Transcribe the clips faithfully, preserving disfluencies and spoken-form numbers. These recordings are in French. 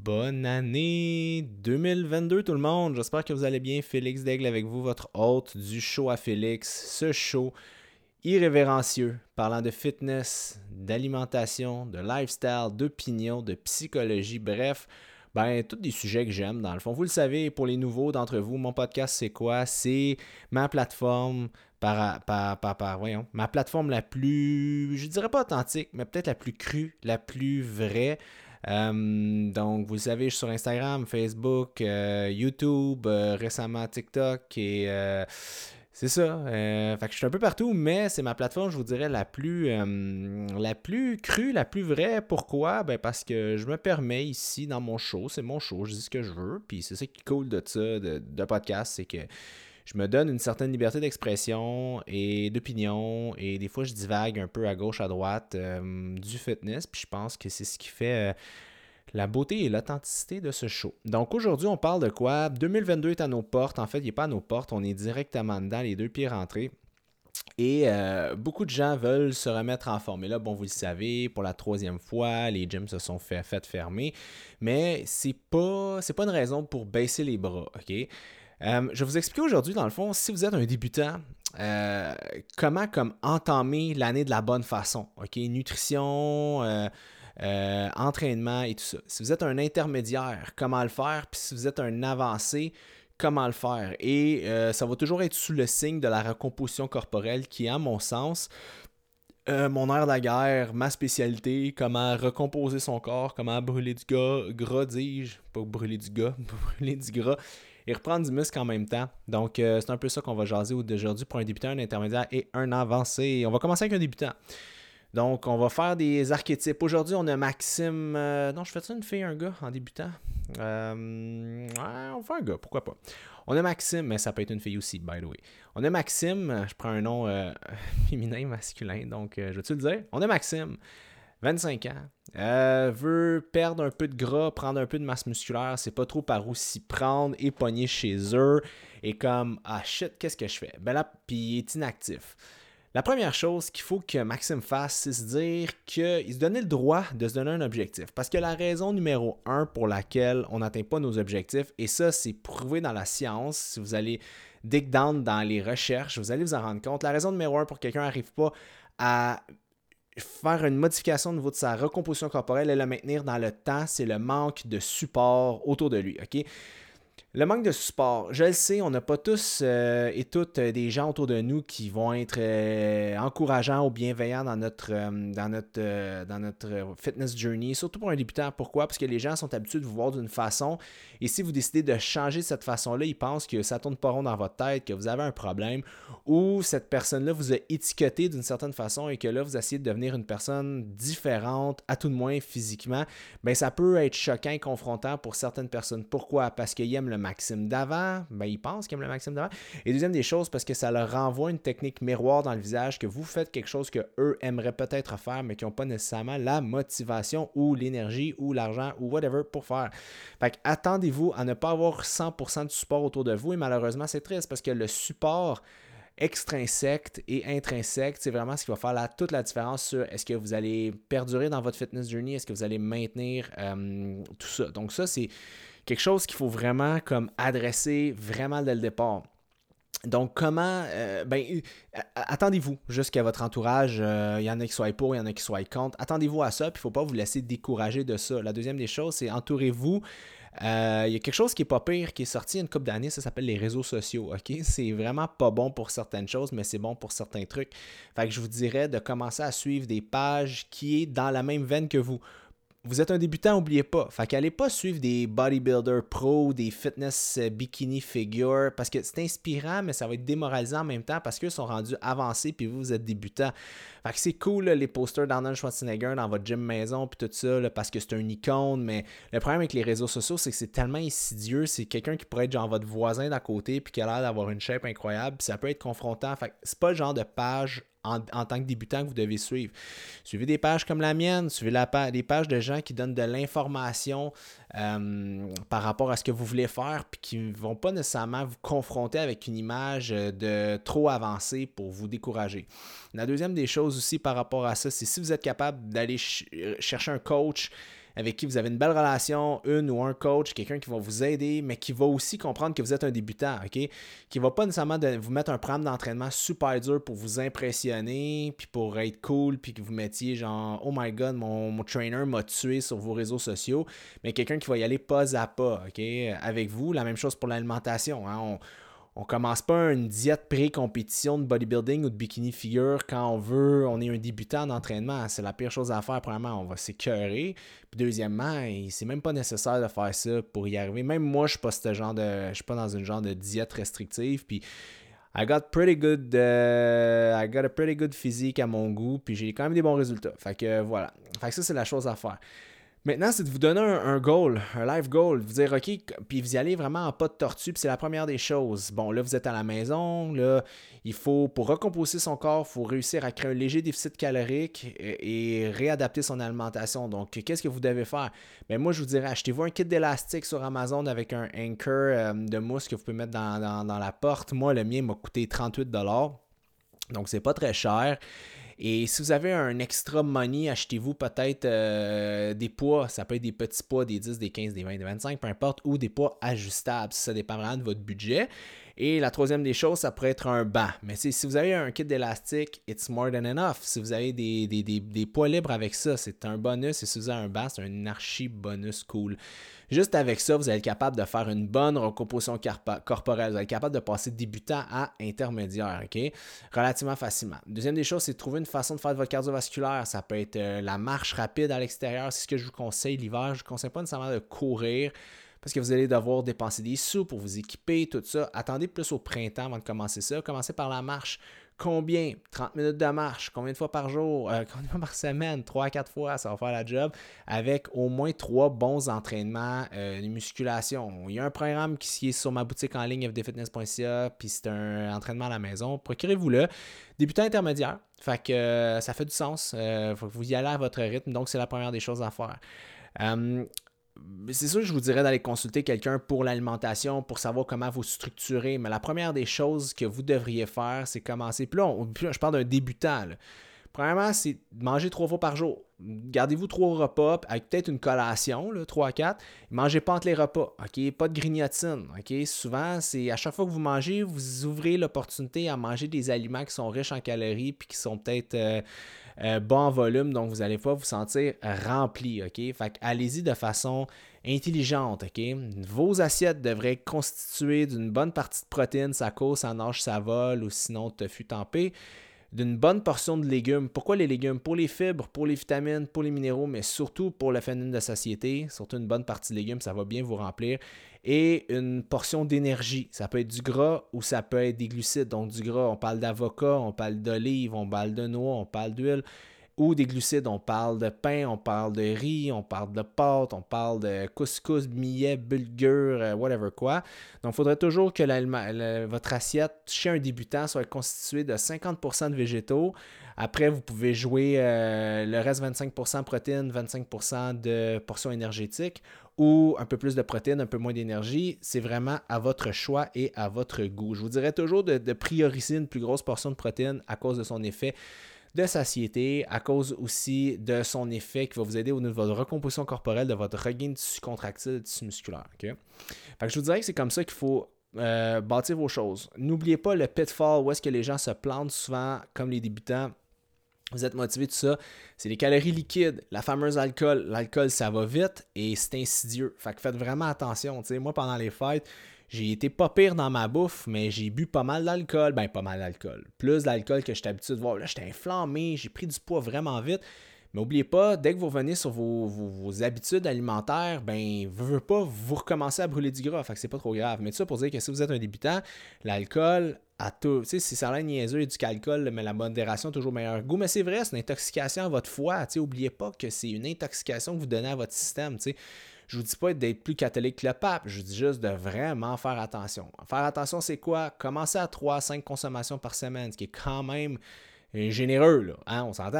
Bonne année deux mille vingt-deux tout le monde, j'espère que vous allez bien. Félix Daigle avec vous, votre hôte du show à Félix. Ce show irrévérencieux, parlant de fitness, d'alimentation, de lifestyle, d'opinion, de psychologie, bref, ben, tous des sujets que j'aime dans le fond. Vous le savez, pour les nouveaux d'entre vous, mon podcast c'est quoi? C'est ma plateforme par, par, par, par voyons, ma plateforme la plus, je dirais pas authentique, mais peut-être la plus crue, la plus vraie. Euh, donc, vous le savez, je suis sur Instagram, Facebook, euh, YouTube, euh, récemment TikTok et euh, c'est ça. Euh, fait que je suis un peu partout, mais c'est ma plateforme, je vous dirais, la plus, euh, la plus crue, la plus vraie. Pourquoi? Ben parce que je me permets ici dans mon show, c'est mon show, je dis ce que je veux, puis c'est ça qui est cool de ça, de, de podcast, c'est que je me donne une certaine liberté d'expression et d'opinion, et des fois je divague un peu à gauche, à droite euh, du fitness, puis je pense que c'est ce qui fait euh, la beauté et l'authenticité de ce show. Donc aujourd'hui, on parle de quoi? deux mille vingt-deux est à nos portes. En fait, il n'est pas à nos portes, on est directement dedans, les deux pieds rentrés. Et euh, beaucoup de gens veulent se remettre en forme. Et là, bon, vous le savez, pour la troisième fois, les gyms se sont fait, fait fermer. Mais c'est pas, c'est pas une raison pour baisser les bras, OK? Euh, je vais vous expliquer aujourd'hui, dans le fond, si vous êtes un débutant, euh, comment comme entamer l'année de la bonne façon. OK? Nutrition, euh, euh, entraînement et tout ça. Si vous êtes un intermédiaire, comment le faire? Puis si vous êtes un avancé, comment le faire? Et euh, ça va toujours être sous le signe de la recomposition corporelle qui, à mon sens, euh, mon air de la guerre, ma spécialité, comment recomposer son corps, comment brûler du gras, gras dis-je, pas brûler du gras, brûler du gras, et reprendre du muscle en même temps. Donc, euh, c'est un peu ça qu'on va jaser aujourd'hui pour un débutant, un intermédiaire et un avancé. On va commencer avec un débutant. Donc, on va faire des archétypes. Aujourd'hui, on a Maxime... Euh, non, je fais ça une fille, un gars, en débutant? Euh, ouais, on va faire un gars, pourquoi pas. On a Maxime, mais ça peut être une fille aussi, by the way. On a Maxime, je prends un nom euh, féminin, masculin, donc euh, je vais-tu le dire? On a Maxime, vingt-cinq ans, euh, veut perdre un peu de gras, prendre un peu de masse musculaire, c'est pas trop par où s'y prendre, est pogné chez eux, et comme, ah shit, qu'est-ce que je fais? Ben là, puis il est inactif. La première chose qu'il faut que Maxime fasse, c'est se dire qu'il se donnait le droit de se donner un objectif. Parce que la raison numéro un pour laquelle on n'atteint pas nos objectifs, et ça, c'est prouvé dans la science, si vous allez dig down dans les recherches, vous allez vous en rendre compte. La raison numéro un pour que quelqu'un n'arrive pas à faire une modification au niveau de sa recomposition corporelle et la maintenir dans le temps, c'est le manque de support autour de lui. OK? Le manque de support, je le sais, on n'a pas tous euh, et toutes euh, des gens autour de nous qui vont être euh, encourageants ou bienveillants dans notre, euh, dans, notre, euh, dans notre fitness journey, surtout pour un débutant. Pourquoi? Parce que les gens sont habitués de vous voir d'une façon et si vous décidez de changer de cette façon-là, ils pensent que ça ne tourne pas rond dans votre tête, que vous avez un problème ou cette personne-là vous a étiqueté d'une certaine façon et que là, vous essayez de devenir une personne différente, à tout de moins physiquement. Bien, ça peut être choquant et confrontant pour certaines personnes. Pourquoi? Parce qu'ils aiment le Maxime d'avant, ben ils pensent qu'ils aiment le Maxime d'avant. Et deuxième des choses, parce que ça leur renvoie une technique miroir dans le visage, que vous faites quelque chose qu'eux aimeraient peut-être faire, mais qui n'ont pas nécessairement la motivation ou l'énergie ou l'argent ou whatever pour faire. Fait que attendez-vous à ne pas avoir cent pour cent de support autour de vous et malheureusement, c'est triste parce que le support extrinsèque et intrinsèque, c'est vraiment ce qui va faire la, toute la différence sur est-ce que vous allez perdurer dans votre fitness journey, est-ce que vous allez maintenir euh, tout ça. Donc ça, c'est quelque chose qu'il faut vraiment comme adresser vraiment dès le départ. Donc, comment... Euh, ben, euh, attendez-vous jusqu'à votre entourage. Il euh, y en a qui soient pour, il y en a qui soient contre. Attendez-vous à ça, puis il ne faut pas vous laisser décourager de ça. La deuxième des choses, c'est entourez-vous. Il euh, y a quelque chose qui n'est pas pire, qui est sorti il y a une couple d'années, ça s'appelle les réseaux sociaux. Okay? C'est vraiment pas bon pour certaines choses, mais c'est bon pour certains trucs. Fait que je vous dirais de commencer à suivre des pages qui est dans la même veine que vous. Vous êtes un débutant, n'oubliez pas. Fait qu'allez pas suivre des bodybuilders pro, des fitness bikini figure, parce que c'est inspirant, mais ça va être démoralisant en même temps parce qu'ils sont rendus avancés puis vous, vous êtes débutant. Fait que c'est cool, là, les posters d'Arnold Schwarzenegger dans votre gym maison puis tout ça, là, parce que c'est une icône, mais le problème avec les réseaux sociaux, c'est que c'est tellement insidieux. C'est quelqu'un qui pourrait être genre votre voisin d'à côté puis qui a l'air d'avoir une shape incroyable, puis ça peut être confrontant. Fait que c'est pas le genre de page En, en tant que débutant que vous devez suivre. Suivez des pages comme la mienne, suivez la pa- des pages de gens qui donnent de l'information euh, par rapport à ce que vous voulez faire puis qui ne vont pas nécessairement vous confronter avec une image de trop avancée pour vous décourager. La deuxième des choses aussi par rapport à ça, c'est si vous êtes capable d'aller ch- chercher un coach avec qui vous avez une belle relation, une ou un coach, quelqu'un qui va vous aider, mais qui va aussi comprendre que vous êtes un débutant, OK? Qui ne va pas nécessairement de vous mettre un programme d'entraînement super dur pour vous impressionner, puis pour être cool, puis que vous mettiez genre « Oh my God, mon, mon trainer m'a tué sur vos réseaux sociaux », mais quelqu'un qui va y aller pas à pas, OK? Avec vous, la même chose pour l'alimentation, hein? On On commence pas une diète pré-compétition de bodybuilding ou de bikini figure quand on veut, on est un débutant en entraînement. C'est la pire chose à faire. Premièrement, on va s'écœurer. Puis deuxièmement, c'est même pas nécessaire de faire ça pour y arriver. Même moi, je suis pas ce genre de. Je suis pas dans une genre de diète restrictive. Puis I got pretty good uh, I got a pretty good physique à mon goût. Puis j'ai quand même des bons résultats. Fait que voilà. Fait que ça, c'est la chose à faire. Maintenant, c'est de vous donner un, un goal, un life goal, vous dire OK, puis vous y allez vraiment en pas de tortue, puis c'est la première des choses. Bon, là, vous êtes à la maison, là, il faut, pour recomposer son corps, il faut réussir à créer un léger déficit calorique et, et réadapter son alimentation. Donc, qu'est-ce que vous devez faire? Bien, moi, je vous dirais, achetez-vous un kit d'élastique sur Amazon avec un anchor euh, de mousse que vous pouvez mettre dans, dans, dans la porte. Moi, le mien m'a coûté trente-huit dollars, donc c'est pas très cher. Et si vous avez un extra money, achetez-vous peut-être euh, des poids. Ça peut être des petits poids, des dix, des quinze, des vingt, des vingt-cinq, peu importe, ou des poids ajustables. Ça dépend vraiment de votre budget. Et la troisième des choses, ça pourrait être un banc. Mais si vous avez un kit d'élastique, it's more than enough. Si vous avez des, des, des, des poids libres avec ça, c'est un bonus. Et si vous avez un banc, c'est un archi bonus cool. Juste avec ça, vous allez être capable de faire une bonne recomposition corporelle. Vous allez être capable de passer de débutant à intermédiaire, OK? Relativement facilement. Deuxième des choses, c'est de trouver une façon de faire de votre cardiovasculaire. Ça peut être euh, la marche rapide à l'extérieur. C'est ce que je vous conseille l'hiver. Je ne vous conseille pas nécessairement de courir parce que vous allez devoir dépenser des sous pour vous équiper, tout ça. Attendez plus au printemps avant de commencer ça. Commencez par la marche. Combien? trente minutes de marche. Combien de fois par jour? Euh, combien de fois par semaine? trois à quatre fois, ça va faire la job. Avec au moins trois bons entraînements euh, de musculation. Il y a un programme qui est sur ma boutique en ligne f d fitness point c a, puis c'est un entraînement à la maison. Procurez-vous-le. Débutant intermédiaire. Fait que euh, ça fait du sens. Il faut que vous y allez à votre rythme. Donc, c'est la première des choses à faire. Euh, C'est sûr que je vous dirais d'aller consulter quelqu'un pour l'alimentation, pour savoir comment vous structurer, mais la première des choses que vous devriez faire, c'est commencer. Puis là, on, puis là je parle d'un débutant. Là. Premièrement, c'est de manger trois fois par jour. Gardez-vous trois repas avec peut-être une collation, là, trois à quatre. Mangez pas entre les repas, OK? Pas de grignotine, OK? Souvent, c'est à chaque fois que vous mangez, vous ouvrez l'opportunité à manger des aliments qui sont riches en calories puis qui sont peut-être euh, euh, bas en volume, donc vous n'allez pas vous sentir rempli, OK? Fait que allez-y de façon intelligente, OK? Vos assiettes devraient être constituées d'une bonne partie de protéines, ça cause, ça nage, ça vole, ou sinon tofu tempé, d'une bonne portion de légumes. Pourquoi les légumes? Pour les fibres, pour les vitamines, pour les minéraux, mais surtout pour le phénomène de satiété. Surtout une bonne partie de légumes, ça va bien vous remplir. Et une portion d'énergie. Ça peut être du gras ou ça peut être des glucides. Donc du gras, on parle d'avocat, on parle d'olive, on parle de noix, on parle d'huile. Ou des glucides, on parle de pain, on parle de riz, on parle de pâtes, on parle de couscous, millet, bulgur, whatever quoi. Donc, il faudrait toujours que la, la, votre assiette chez un débutant soit constituée de cinquante pour cent de végétaux. Après, vous pouvez jouer euh, le reste vingt-cinq pour cent protéines, vingt-cinq pour cent de portions énergétiques ou un peu plus de protéines, un peu moins d'énergie. C'est vraiment à votre choix et à votre goût. Je vous dirais toujours de, de prioriser une plus grosse portion de protéines à cause de son effet de satiété, à cause aussi de son effet qui va vous aider au niveau de votre recomposition corporelle, de votre regain de tissu contractile et de tissu musculaire. Okay? Fait que je vous dirais que c'est comme ça qu'il faut euh, bâtir vos choses. N'oubliez pas le pitfall où est-ce que les gens se plantent souvent, comme les débutants. Vous êtes motivé, tout ça, c'est les calories liquides, la fameuse alcool. L'alcool, ça va vite et c'est insidieux. Fait que faites vraiment attention. T'sais, moi, pendant les fêtes, j'ai été pas pire dans ma bouffe, mais j'ai bu pas mal d'alcool. Ben, pas mal d'alcool. Plus d'alcool que j'étais habitué de voir. Là, j'étais inflammé, j'ai pris du poids vraiment vite. Mais n'oubliez pas, dès que vous revenez sur vos, vos, vos habitudes alimentaires, ben, vous ne voulez pas, vous recommencez à brûler du gras. Fait que c'est pas trop grave. Mais tout ça pour dire que si vous êtes un débutant, l'alcool, à tout, tu sais, si ça a l'air niaiseux et du calcul, mais la modération a toujours meilleur goût. Mais c'est vrai, c'est une intoxication à votre foie. Tu sais, n'oubliez pas que c'est une intoxication que vous donnez à votre système. Tu sais. Je ne vous dis pas d'être plus catholique que le pape, je vous dis juste de vraiment faire attention. Faire attention, c'est quoi? Commencer à trois à cinq consommations par semaine, ce qui est quand même généreux, là, hein, on s'entend.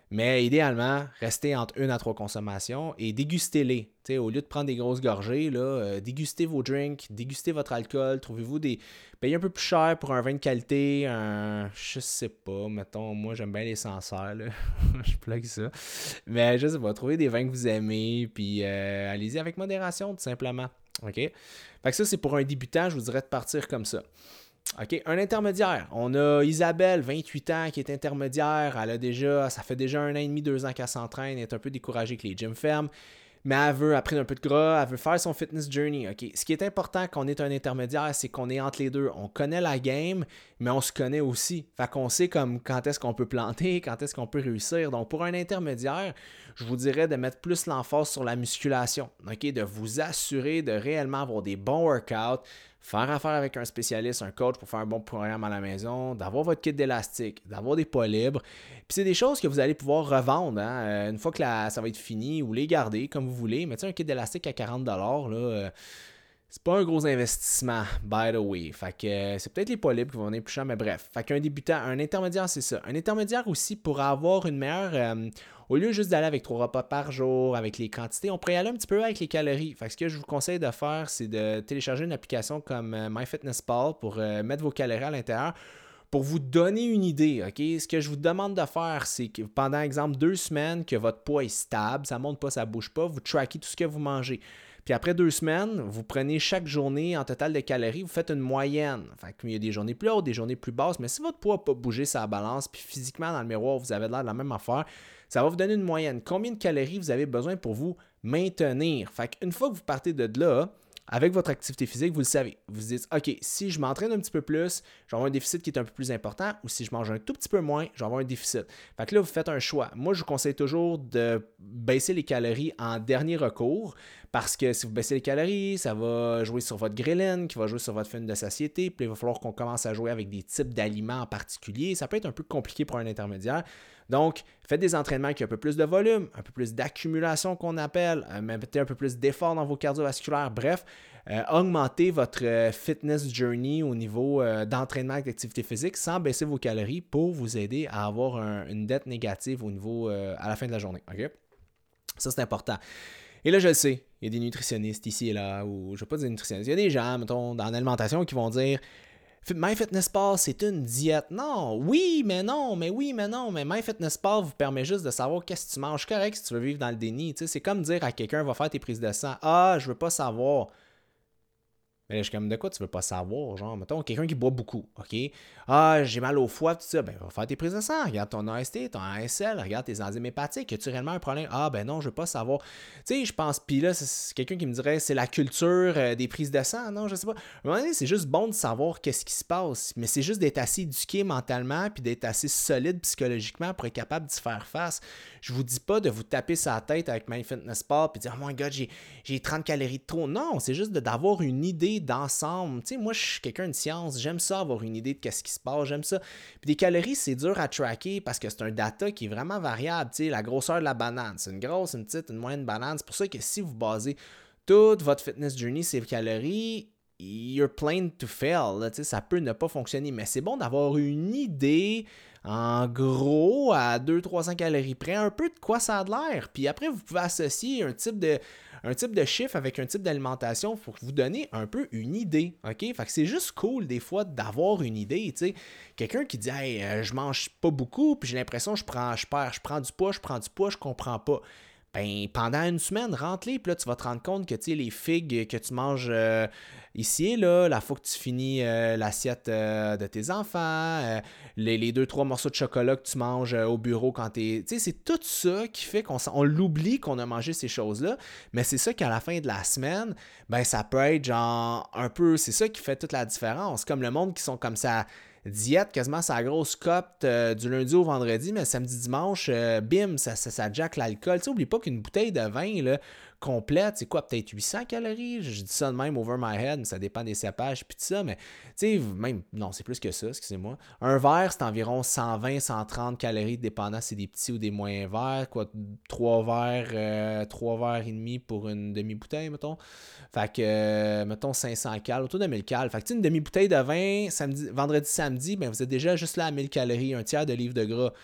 Mais idéalement, restez entre une à trois consommations et dégustez-les. T'sais, au lieu de prendre des grosses gorgées, là, euh, dégustez vos drinks, dégustez votre alcool, trouvez-vous des... Payez un peu plus cher pour un vin de qualité, un... Je sais pas, mettons, moi j'aime bien les Sancerre, là. Je plug ça. Mais je sais pas, trouvez des vins que vous aimez, puis euh, allez-y avec modération, tout simplement. OK? Fait que ça, c'est pour un débutant, je vous dirais de partir comme ça. OK, un intermédiaire. On a Isabelle, vingt-huit ans, qui est intermédiaire. Elle a déjà, ça fait déjà un an et demi, deux ans qu'elle s'entraîne. Elle est un peu découragée que les gyms ferment. Mais elle veut apprendre un peu de gras, elle veut faire son fitness journey. OK, ce qui est important quand on est un intermédiaire, c'est qu'on est entre les deux. On connaît la game, mais on se connaît aussi. Fait qu'on sait comme quand est-ce qu'on peut planter, quand est-ce qu'on peut réussir. Donc, pour un intermédiaire, je vous dirais de mettre plus l'emphase sur la musculation. OK, de vous assurer de réellement avoir des bons workouts, faire affaire avec un spécialiste, un coach pour faire un bon programme à la maison, d'avoir votre kit d'élastique, d'avoir des poids libres. Puis c'est des choses que vous allez pouvoir revendre hein, une fois que la, ça va être fini ou les garder comme vous voulez. Mais tu sais, un kit d'élastique à quarante dollars, là, euh, c'est pas un gros investissement, by the way. Fait que euh, c'est peut-être les poids libres qui vont venir plus cher, mais bref. Fait qu'un débutant, un intermédiaire, c'est ça. Un intermédiaire aussi pour avoir une meilleure... Euh, au lieu juste d'aller avec trois repas par jour, avec les quantités, on pourrait y aller un petit peu avec les calories. Fait que ce que je vous conseille de faire, c'est de télécharger une application comme euh, MyFitnessPal pour euh, mettre vos calories à l'intérieur. Pour vous donner une idée, OK? Ce que je vous demande de faire, c'est que pendant, exemple, deux semaines, que votre poids est stable, ça ne monte pas, ça ne bouge pas, vous traquez tout ce que vous mangez. Puis après deux semaines, vous prenez chaque journée en total de calories, vous faites une moyenne. Fait qu'il y a des journées plus hautes, des journées plus basses, mais si votre poids n'a pas bougé sa balance, puis physiquement dans le miroir, vous avez l'air de la même affaire, ça va vous donner une moyenne. Combien de calories vous avez besoin pour vous maintenir? Fait qu'une fois que vous partez de là, avec votre activité physique, vous le savez. Vous vous dites, OK, si je m'entraîne un petit peu plus, je vais avoir un déficit qui est un peu plus important, ou si je mange un tout petit peu moins, je vais avoir un déficit. Fait que là, vous faites un choix. Moi, je vous conseille toujours de baisser les calories en dernier recours, parce que si vous baissez les calories, ça va jouer sur votre ghrelin, qui va jouer sur votre film de satiété, puis il va falloir qu'on commence à jouer avec des types d'aliments en particulier. Ça peut être un peu compliqué pour un intermédiaire. Donc, faites des entraînements qui ont un peu plus de volume, un peu plus d'accumulation qu'on appelle, euh, mettez un peu plus d'effort dans vos cardiovasculaires, bref, euh, augmentez votre euh, fitness journey au niveau euh, d'entraînement et d'activité physique sans baisser vos calories pour vous aider à avoir un, une dette négative au niveau euh, à la fin de la journée. Okay? Ça, c'est important. Et là, je le sais, il y a des nutritionnistes ici et là, ou je ne veux pas dire nutritionnistes, il y a des gens, mettons, dans l'alimentation qui vont dire MyFitnessPal, c'est une diète. Non, oui, mais non, mais oui, mais non. Mais MyFitnessPal vous permet juste de savoir qu'est-ce que tu manges. Correct si tu veux vivre dans le déni. Tu sais, c'est comme dire à quelqu'un, va faire tes prises de sang. Ah, je veux pas savoir. Mais là, je suis comme, de quoi tu veux pas savoir? Genre, mettons, quelqu'un qui boit beaucoup, OK? Ah, j'ai mal au foie, tout ça. Ben, va faire tes prises de sang. Regarde ton A S T, ton A S L, regarde tes enzymes hépatiques. As-tu réellement un problème? Ah, ben non, je veux pas savoir. Tu sais, je pense, puis là, c'est quelqu'un qui me dirait, c'est la culture euh, des prises de sang. Non, je sais pas. À un moment donné, c'est juste bon de savoir qu'est-ce qui se passe. Mais c'est juste d'être assez éduqué mentalement, puis d'être assez solide psychologiquement pour être capable d'y faire face. Je vous dis pas de vous taper sa tête avec MyFitnessPal, puis dire, oh my god, j'ai, j'ai trente calories de trop. Non, c'est juste de, d'avoir une idée d'ensemble. Tu sais, moi, je suis quelqu'un de science. J'aime ça, avoir une idée de qu'est-ce qui se passe. J'aime ça. Puis des calories, c'est dur à tracker parce que c'est un data qui est vraiment variable. Tu sais, la grosseur de la banane, c'est une grosse, une petite, une moyenne banane. C'est pour ça que si vous basez toute votre fitness journey sur les calories, you're plain to fail. Là, tu sais, ça peut ne pas fonctionner. Mais c'est bon d'avoir une idée, en gros, à deux cents à trois cents calories près, un peu de quoi ça a de l'air. Puis après, vous pouvez associer un type de... un type de chiffre avec un type d'alimentation pour vous donner un peu une idée, OK? Fait que c'est juste cool des fois d'avoir une idée, tu sais. Quelqu'un qui dit « Hey, euh, je mange pas beaucoup, puis j'ai l'impression que je prends, je perds, je prends du poids, je prends du poids, je comprends pas. » Ben, pendant une semaine, rentre-les, puis là, tu vas te rendre compte que, tu sais, les figues que tu manges euh, ici et là, la fois que tu finis euh, l'assiette euh, de tes enfants, euh, les, les deux, trois morceaux de chocolat que tu manges euh, au bureau quand t'es... Tu sais, c'est tout ça qui fait qu'on on l'oublie qu'on a mangé ces choses-là, mais c'est ça qu'à la fin de la semaine, ben, ça peut être genre un peu... C'est ça qui fait toute la différence. Comme le monde qui sont comme ça... diète, quasiment sa grosse copte euh, du lundi au vendredi, mais samedi, dimanche, euh, bim, ça, ça, ça jack l'alcool. Tu sais, oublie pas qu'une bouteille de vin là, complète, c'est quoi, peut-être huit cents calories? Je dis ça de même over my head, mais ça dépend des cépages puis tout ça, mais tu sais, même, non, c'est plus que ça, excusez-moi. Un verre, c'est environ cent vingt à cent trente calories, dépendant si c'est des petits ou des moyens verres, quoi, trois verres, euh, trois verres et demi pour une demi-bouteille, mettons. Fait que, euh, mettons, cinq cents calories, autour de mille calories. Fait que, tu sais, une demi-bouteille de vin, samedi, vendredi, samedi, ben, vous êtes déjà juste là à mille calories, un tiers de livre de gras.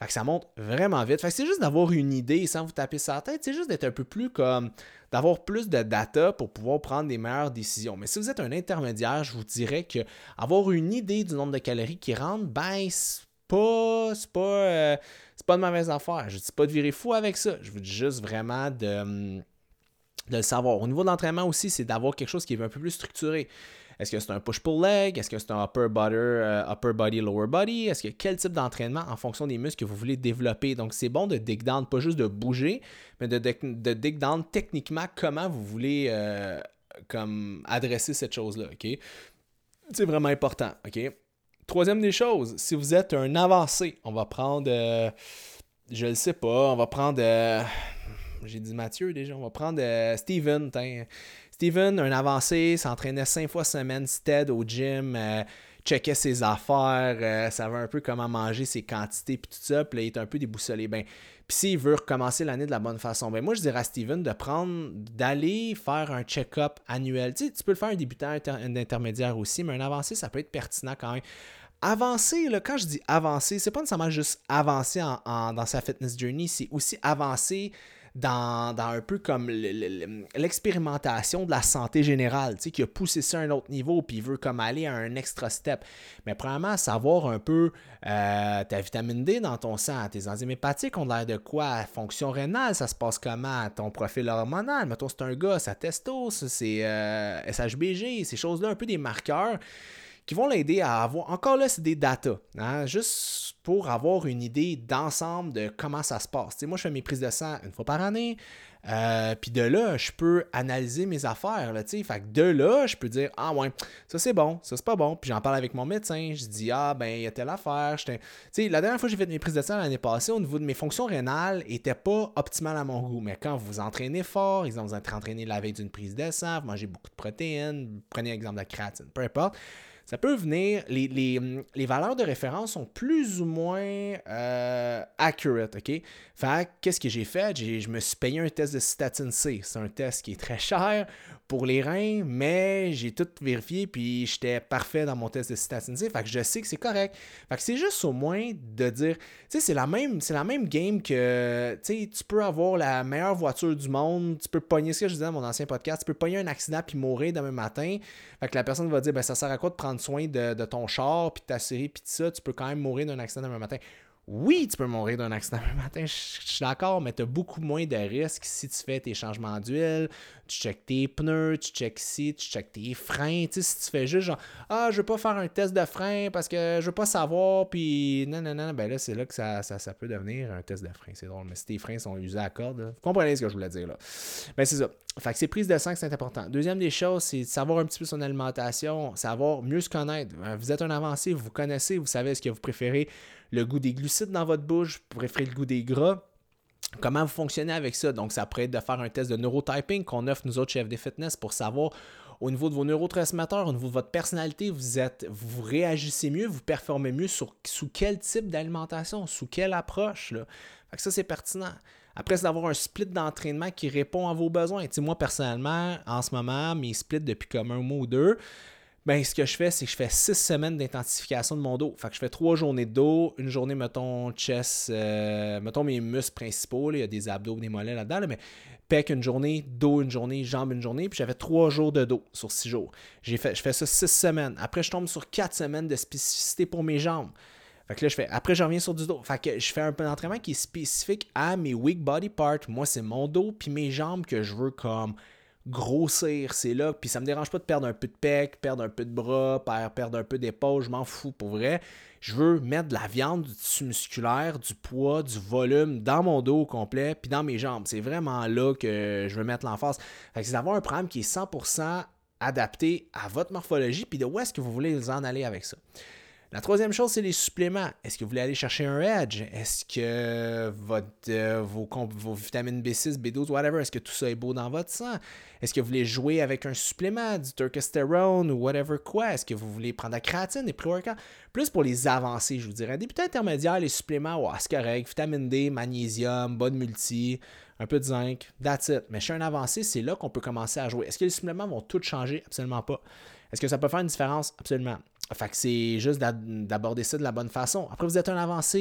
Fait que ça monte vraiment vite. Fait que c'est juste d'avoir une idée sans vous taper sur la tête. C'est juste d'être un peu plus comme... d'avoir plus de data pour pouvoir prendre des meilleures décisions. Mais si vous êtes un intermédiaire, je vous dirais que avoir une idée du nombre de calories qui rentrent, ben c'est pas... c'est pas... Euh, c'est pas de mauvaise affaire. Je ne dis pas de virer fou avec ça. Je vous dis juste vraiment de... de le savoir. Au niveau de l'entraînement aussi, c'est d'avoir quelque chose qui est un peu plus structuré. Est-ce que c'est un push-pull leg? Est-ce que c'est un upper body, uh, upper body, lower body? Est-ce que quel type d'entraînement en fonction des muscles que vous voulez développer? Donc, c'est bon de dig down, pas juste de bouger, mais de, de, de dig down techniquement comment vous voulez euh, comme adresser cette chose-là. Okay? C'est vraiment important. Okay? Troisième des choses, si vous êtes un avancé, on va prendre, euh, je ne sais pas, on va prendre... Euh, j'ai dit Mathieu déjà, on va prendre euh, Steven. T'in. Steven, un avancé, s'entraînait cinq fois semaine, stead au gym, euh, checkait ses affaires, euh, savait un peu comment manger, ses quantités, puis tout ça, puis là, il est un peu déboussolé. Ben, puis s'il veut recommencer l'année de la bonne façon, ben moi, je dirais à Steven de prendre, d'aller faire un check-up annuel. Tu sais, tu peux le faire un débutant, un intermédiaire aussi, mais un avancé, ça peut être pertinent quand même. Avancer, là, quand je dis avancer, c'est pas nécessairement juste avancer en, en, dans sa fitness journey, c'est aussi avancer Dans, dans un peu comme l'expérimentation de la santé générale, tu sais, qui a poussé ça à un autre niveau puis il veut comme aller à un extra step. Mais premièrement, savoir un peu euh, ta vitamine D dans ton sang, tes enzymes hépatiques ont l'air de quoi, fonction rénale, ça se passe comment, ton profil hormonal, mettons c'est un gars, sa testo, c'est euh, S H B G, ces choses-là, un peu des marqueurs qui vont l'aider à avoir, encore là, c'est des data, hein, juste pour avoir une idée d'ensemble de comment ça se passe. T'sais, moi, je fais mes prises de sang une fois par année, euh, puis de là, je peux analyser mes affaires, là, t'sais. Fait que de là, je peux dire, ah ouais, ça c'est bon, ça c'est pas bon, puis j'en parle avec mon médecin, je dis, ah ben, il y a telle affaire, t'sais, la dernière fois que j'ai fait mes prises de sang l'année passée, au niveau de mes fonctions rénales, n'étaient pas optimales à mon goût, mais quand vous vous entraînez fort, exemple, vous êtes entraîné la veille d'une prise de sang, vous mangez beaucoup de protéines, prenez l'exemple de la créatine, peu importe, ça peut venir, les, les, les valeurs de référence sont plus ou moins euh, accurate, OK? Fait qu'est-ce que j'ai fait? J'ai, je me suis payé un test de cystatine C. C'est un test qui est très cher pour les reins, mais j'ai tout vérifié puis j'étais parfait dans mon test de cystatine C. Fait que je sais que c'est correct. Fait que c'est juste au moins de dire, tu sais, c'est la même, c'est la même game que, tu sais, tu peux avoir la meilleure voiture du monde, tu peux pogner, ce que je disais dans mon ancien podcast, tu peux pogner un accident puis mourir demain matin. Fait que la personne va dire, ben ça sert à quoi de prendre soin de, de ton char, puis de ta série, puis de ça, tu peux quand même mourir d'un accident demain matin. Oui, tu peux mourir d'un accident demain matin, je, je suis d'accord, mais tu as beaucoup moins de risques si tu fais tes changements d'huile, tu checkes tes pneus, tu checkes ci, tu checkes tes freins. Tu sais, si tu fais juste genre, ah, je veux pas faire un test de frein parce que je veux pas savoir, puis non, non, non, ben là, c'est là que ça, ça, ça peut devenir un test de frein. C'est drôle, mais si tes freins sont usés à corde, là, vous comprenez ce que je voulais dire là. Ben, c'est ça. Fait que ces prises de sang, c'est important. Deuxième des choses, c'est de savoir un petit peu son alimentation, savoir mieux se connaître. Vous êtes un avancé, vous connaissez, vous savez ce que vous préférez, le goût des glucides dans votre bouche, vous préférez le goût des gras. Comment vous fonctionnez avec ça? Donc, ça pourrait être de faire un test de neurotyping qu'on offre nous autres chefs de fitness pour savoir au niveau de vos neurotransmetteurs, au niveau de votre personnalité, vous êtes, vous réagissez mieux, vous performez mieux sur, sous quel type d'alimentation, sous quelle approche, là. Fait que ça, c'est pertinent. Après, c'est d'avoir un split d'entraînement qui répond à vos besoins. Tu sais, moi, personnellement, en ce moment, mes splits depuis comme un mois ou deux, ben, ce que je fais, c'est que je fais six semaines d'intensification de mon dos. Fait que je fais trois journées de dos, une journée, mettons, chest, euh, mettons mes muscles principaux, là, il y a des abdos, des mollets là-dedans, là, mais pec une journée, dos une journée, jambes une journée, puis j'avais trois jours de dos sur six jours. J'ai fait, je fais ça six semaines. Après, je tombe sur quatre semaines de spécificité pour mes jambes. Fait que là, je fais, après, je reviens sur du dos. Fait que je fais un peu d'entraînement qui est spécifique à mes weak body parts. Moi, c'est mon dos puis mes jambes que je veux comme grossir. C'est là. Puis ça me dérange pas de perdre un peu de pec, perdre un peu de bras, perdre un peu d'épaule. Je m'en fous pour vrai. Je veux mettre de la viande, du tissu musculaire, du poids, du volume dans mon dos au complet puis dans mes jambes. C'est vraiment là que je veux mettre l'emphase. Fait que c'est d'avoir un programme qui est cent pour cent adapté à votre morphologie puis de où est-ce que vous voulez en aller avec ça. La troisième chose, c'est les suppléments. Est-ce que vous voulez aller chercher un Edge? Est-ce que votre, euh, vos, vos vitamines B six, B douze, whatever, est-ce que tout ça est beau dans votre sang? Est-ce que vous voulez jouer avec un supplément, du testosterone ou whatever quoi? Est-ce que vous voulez prendre la créatine, des pré-workouts? Plus pour les avancés, je vous dirais. Débutant intermédiaire, les suppléments, ouais, c'est correct. Vitamine D, magnésium, bonne multi, un peu de zinc, that's it. Mais chez un avancé, c'est là qu'on peut commencer à jouer. Est-ce que les suppléments vont tout changer? Absolument pas. Est-ce que ça peut faire une différence? Absolument. Fait que c'est juste d'aborder ça de la bonne façon. Après, vous êtes un avancé.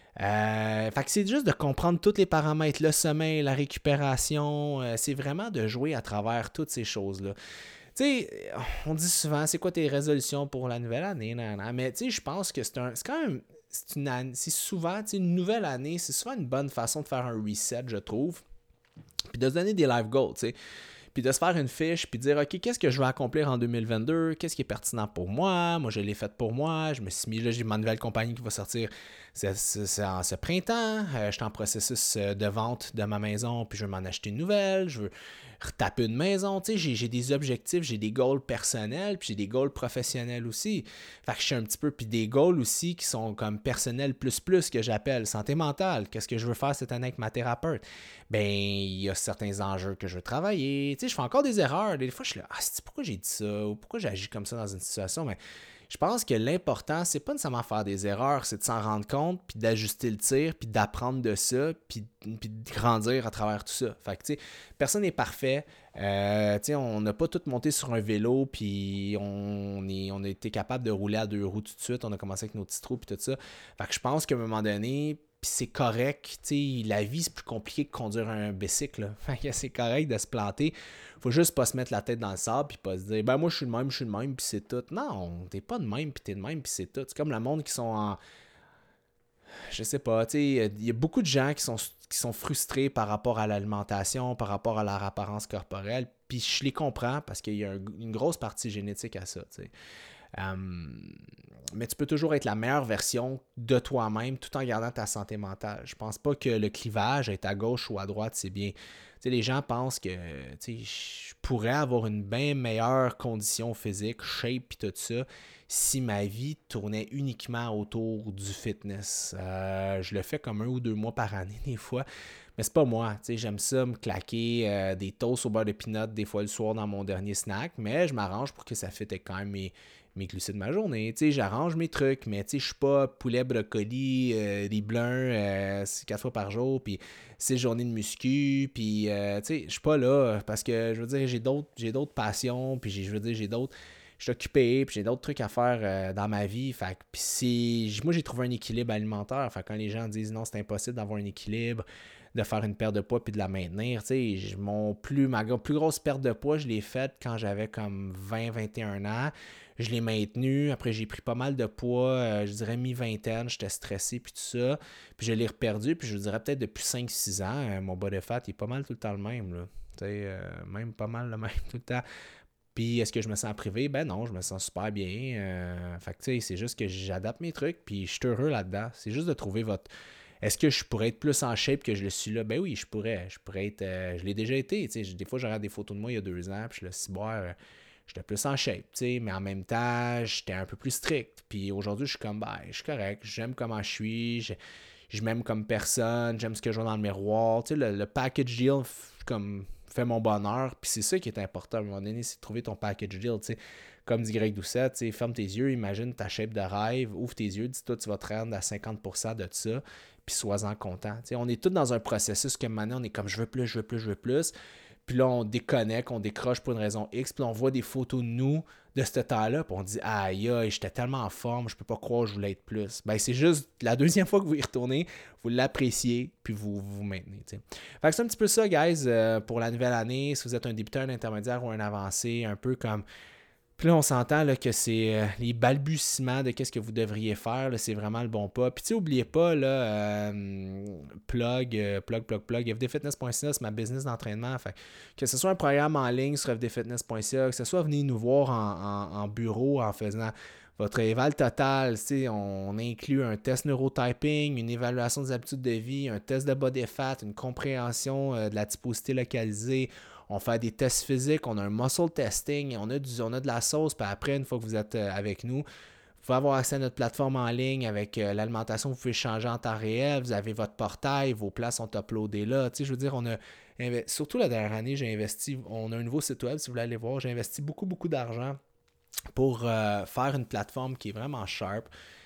Euh, fait que c'est juste de comprendre tous les paramètres, le sommeil, la récupération. Euh, c'est vraiment de jouer à travers toutes ces choses-là. Tu sais, on dit souvent, c'est quoi tes résolutions pour la nouvelle année? Nan, nan. Mais tu sais, je pense que c'est, un, c'est quand même, c'est, une année, c'est souvent, tu sais, une nouvelle année, c'est souvent une bonne façon de faire un reset, je trouve. Puis de se donner des life goals, tu sais. Puis de se faire une fiche, puis de dire, OK, qu'est-ce que je vais accomplir en deux mille vingt-deux? Qu'est-ce qui est pertinent pour moi? Moi, je l'ai fait pour moi. Je me suis mis, là, j'ai ma nouvelle compagnie qui va sortir c'est, c'est, c'est en ce printemps. Euh, je suis en processus de vente de ma maison, puis je veux m'en acheter une nouvelle. Je veux retaper une maison. Tu sais, j'ai, j'ai des objectifs, j'ai des goals personnels, puis j'ai des goals professionnels aussi. Fait que je suis un petit peu, puis des goals aussi qui sont comme personnels plus plus que j'appelle santé mentale. Qu'est-ce que je veux faire cette année avec ma thérapeute? Ben, il y a certains enjeux que je veux travailler. Tu sais, je fais encore des erreurs. Des fois, je suis là, ah, c'est pourquoi j'ai dit ça ou pourquoi j'ai agi comme ça dans une situation. Mais je pense que l'important, c'est pas nécessairement faire des erreurs, c'est de s'en rendre compte, puis d'ajuster le tir, puis d'apprendre de ça, puis, puis de grandir à travers tout ça. Fait que, tu sais, personne n'est parfait. Euh, tu sais, on n'a pas tout monté sur un vélo, puis on, est, on a été capable de rouler à deux roues tout de suite. On a commencé avec nos petits trous, puis tout ça. Fait que je pense qu'à un moment donné, puis c'est correct, tu sais, la vie c'est plus compliqué que conduire un bicycle, fait que c'est correct de se planter, faut juste pas se mettre la tête dans le sable puis pas se dire, ben moi je suis le même, je suis le même puis c'est tout. Non, t'es pas de même puis t'es de même puis c'est tout. C'est comme le monde qui sont en, je sais pas, tu sais, il y a beaucoup de gens qui sont, qui sont frustrés par rapport à l'alimentation, par rapport à leur apparence corporelle, puis je les comprends parce qu'il y a un, une grosse partie génétique à ça, tu sais. Um, mais tu peux toujours être la meilleure version de toi-même tout en gardant ta santé mentale. Je pense pas que le clivage, être à gauche ou à droite, c'est bien. Tu sais, les gens pensent que je pourrais avoir une bien meilleure condition physique, shape et tout ça, si ma vie tournait uniquement autour du fitness. Euh, je le fais comme un ou deux mois par année des fois. Mais c'est pas moi, tu sais, j'aime ça me claquer euh, des toasts au beurre de peanut des fois le soir dans mon dernier snack, mais je m'arrange pour que ça fitte quand même mes, mes glucides de ma journée, tu sais, j'arrange mes trucs, mais tu sais, je suis pas poulet, brocoli, euh, des blins euh, quatre fois par jour, puis six journées de muscu, puis euh, tu sais, je suis pas là, parce que, je veux dire, j'ai d'autres, j'ai d'autres passions, puis je veux dire, j'ai d'autres, je suis occupé, puis j'ai d'autres trucs à faire euh, dans ma vie, fait que, puis c'est, moi j'ai trouvé un équilibre alimentaire, fait que quand les gens disent non, c'est impossible d'avoir un équilibre, de faire une perte de poids puis de la maintenir. Tu sais, mon plus, ma plus grosse perte de poids, je l'ai faite quand j'avais comme vingt vingt et un ans. Je l'ai maintenue. Après, j'ai pris pas mal de poids, euh, je dirais mi-vingtaine. J'étais stressé puis tout ça. Puis je l'ai reperdu. Puis je dirais peut-être depuis cinq six ans, euh, mon body fat il est pas mal tout le temps le même. Là. Tu sais, euh, même pas mal le même tout le temps. Puis est-ce que je me sens privé? Ben non, je me sens super bien. Euh, fait que tu sais, c'est juste que j'adapte mes trucs. Puis je suis heureux là-dedans. C'est juste de trouver votre... Est-ce que je pourrais être plus en shape que je le suis là? Ben oui, je pourrais. Je pourrais être. Euh, je l'ai déjà été. T'sais. Des fois, je regarde des photos de moi il y a deux ans, puis je le ciboire. Euh, j'étais plus en shape, t'sais, mais en même temps, j'étais un peu plus strict. Puis aujourd'hui, je suis comme, ben, je suis correct. J'aime comment je suis. Je, je m'aime comme personne. J'aime ce que je vois dans le miroir. T'sais, le, le package deal, f- comme, fait mon bonheur. Puis c'est ça qui est important à un moment donné, c'est de trouver ton package deal. T'sais. Comme dit Greg Doucette, t'sais, ferme tes yeux, imagine ta shape de rêve, ouvre tes yeux, dis-toi, tu vas te rendre à cinquante pour cent de ça. Puis sois-en content. T'sais, on est tous dans un processus que maintenant, on est comme je veux plus, je veux plus, je veux plus. Puis là, on déconnecte, on décroche pour une raison X. Puis là, on voit des photos de nous de ce temps-là. Puis on dit aïe, aïe, j'étais tellement en forme, je peux pas croire que je voulais être plus. Ben, c'est juste la deuxième fois que vous y retournez, vous l'appréciez, puis vous vous maintenez. T'sais. Fait que c'est un petit peu ça, guys, euh, pour la nouvelle année. Si vous êtes un débutant, un intermédiaire ou un avancé, un peu comme. Puis là, on s'entend là, que c'est euh, les balbutiements de qu'est-ce que vous devriez faire. Là, c'est vraiment le bon pas. Puis tu sais, n'oubliez pas, là, euh, plug, euh, plug, plug, plug, f d fitness point c a, c'est ma business d'entraînement. Fait que ce soit un programme en ligne sur f d fitness point c a, que ce soit venir nous voir en, en, en bureau en faisant votre éval total. On, on inclut un test neurotyping, une évaluation des habitudes de vie, un test de body fat, une compréhension euh, de la typocité localisée. On fait des tests physiques, on a un muscle testing, on a, du, on a de la sauce, puis après, une fois que vous êtes euh, avec nous, vous pouvez avoir accès à notre plateforme en ligne avec euh, l'alimentation, vous pouvez changer en temps réel, vous avez votre portail, vos plats sont uploadés là. Tu sais, je veux dire, on a, surtout la dernière année, j'ai investi, on a un nouveau site web, si vous voulez aller voir, j'ai investi beaucoup, beaucoup d'argent pour euh, faire une plateforme qui est vraiment sharp.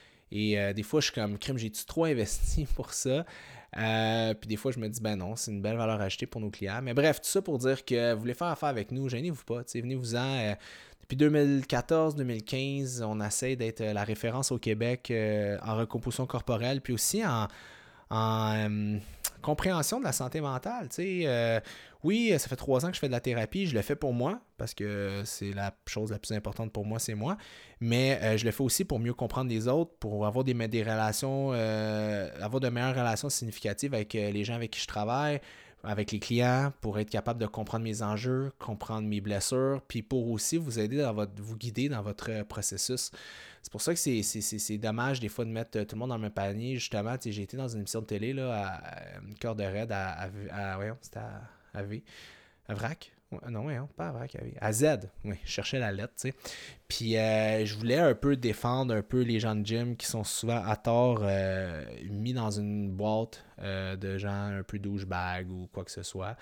Et euh, des fois, je suis comme, crime, j'ai-tu trop investi pour ça? Euh, puis des fois, je me dis, ben non, c'est une belle valeur ajoutée pour nos clients. Mais bref, tout ça pour dire que vous voulez faire affaire avec nous, gênez-vous pas. Venez-vous-en. Euh, depuis deux mille quatorze deux mille quinze, on essaie d'être la référence au Québec euh, en recomposition corporelle, puis aussi en, en euh, compréhension de la santé mentale. Tu sais, euh, oui, ça fait trois ans que je fais de la thérapie, je le fais pour moi, parce que c'est la chose la plus importante pour moi, c'est moi. Mais euh, je le fais aussi pour mieux comprendre les autres, pour avoir des, des relations, euh, avoir de meilleures relations significatives avec euh, les gens avec qui je travaille, avec les clients, pour être capable de comprendre mes enjeux, comprendre mes blessures, puis pour aussi vous aider dans votre, vous guider dans votre processus. C'est pour ça que c'est, c'est, c'est, c'est dommage des fois de mettre tout le monde dans le même panier. Justement, j'ai été dans une émission de télé, là, à, à une corde de raid à, à, à, à voyons, c'était à, à V, à Vrac. Non, voyons, pas à Vrac, à V. À Z, oui, je cherchais la lettre, tu sais. Puis euh, je voulais un peu défendre un peu les gens de gym qui sont souvent à tort euh, mis dans une boîte euh, de gens un peu douchebag ou quoi que ce soit.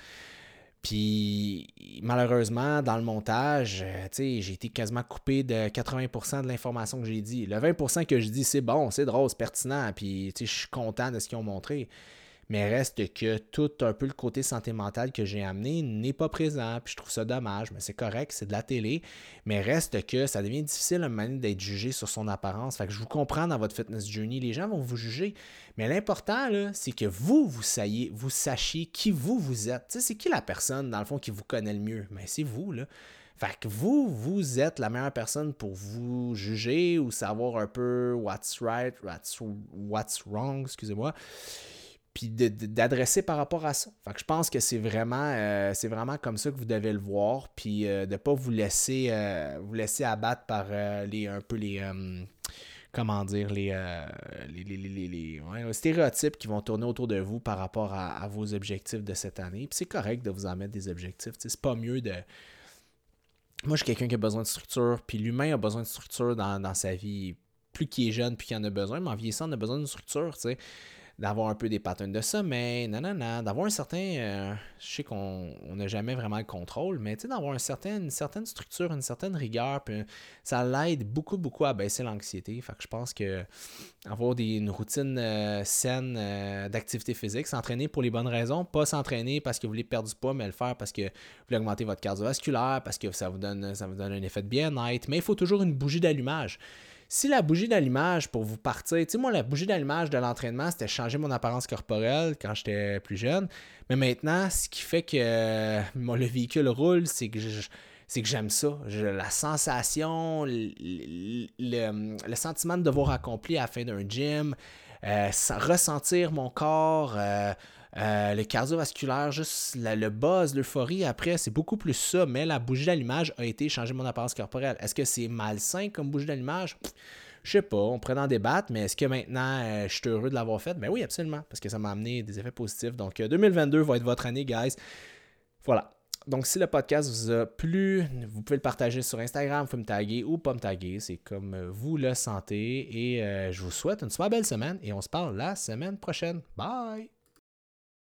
Puis malheureusement, dans le montage, euh, j'ai été quasiment coupé de quatre-vingts pour cent de l'information que j'ai dit. Le vingt pour cent que je dis, c'est bon, c'est drôle, c'est pertinent, puis je suis content de ce qu'ils ont montré. Mais reste que tout un peu le côté santé mentale que j'ai amené n'est pas présent, puis je trouve ça dommage, mais c'est correct, c'est de la télé. Mais reste que ça devient difficile à un moment donné d'être jugé sur son apparence. Fait que je vous comprends dans votre fitness journey, les gens vont vous juger. Mais l'important, là, c'est que vous, vous sachiez, vous sachiez qui vous, vous êtes. Tu sais, c'est qui la personne, dans le fond, qui vous connaît le mieux? Ben, c'est vous, là. Fait que vous, vous êtes la meilleure personne pour vous juger ou savoir un peu what's right, what's, what's wrong, excusez-moi. Puis de, de, d'adresser par rapport à ça. Fait que je pense que c'est vraiment, euh, c'est vraiment comme ça que vous devez le voir, puis euh, de ne pas vous laisser, euh, vous laisser abattre par euh, les, un peu les, euh, comment dire, les, euh, les, les, les, les, ouais, les stéréotypes qui vont tourner autour de vous par rapport à, à vos objectifs de cette année. Puis c'est correct de vous en mettre des objectifs. T'sais, c'est pas mieux de... Moi, je suis quelqu'un qui a besoin de structure, puis l'humain a besoin de structure dans, dans sa vie. Plus qu'il est jeune, puis qu'il en a besoin, mais en vieillissant, on a besoin d'une structure, tu sais. D'avoir un peu des patterns de sommeil, nanana, d'avoir un certain, euh, je sais qu'on n'a jamais vraiment le contrôle, mais tu sais, d'avoir un certain, une certaine structure, une certaine rigueur, puis ça l'aide beaucoup, beaucoup à baisser l'anxiété. Fait que je pense que avoir des, une routine euh, saine euh, d'activité physique, s'entraîner pour les bonnes raisons, pas s'entraîner parce que vous voulez perdre du poids, mais le faire parce que vous voulez augmenter votre cardiovasculaire, parce que ça vous donne, ça vous donne un effet de bien-être, mais il faut toujours une bougie d'allumage. Si la bougie d'allumage pour vous partir, tu sais, moi, la bougie d'allumage de l'entraînement, c'était changer mon apparence corporelle quand j'étais plus jeune. Mais maintenant, ce qui fait que euh, le véhicule roule, c'est que je, c'est que j'aime ça. Je, la sensation, le, le, le sentiment de devoir accompli à la fin d'un gym, euh, ressentir mon corps, euh, Euh, le cardiovasculaire, juste la, le buzz, l'euphorie, après, c'est beaucoup plus ça, mais la bougie d'allumage a été changer mon apparence corporelle. Est-ce que c'est malsain comme bougie d'allumage? Je sais pas, on pourrait en débattre, mais est-ce que maintenant euh, je suis heureux de l'avoir fait? Ben oui, absolument, parce que ça m'a amené des effets positifs. Donc euh, deux mille vingt-deux va être votre année, guys. Voilà. Donc, si le podcast vous a plu, vous pouvez le partager sur Instagram, vous pouvez me taguer ou pas me taguer. C'est comme vous le sentez. Et euh, je vous souhaite une super belle semaine et on se parle la semaine prochaine. Bye!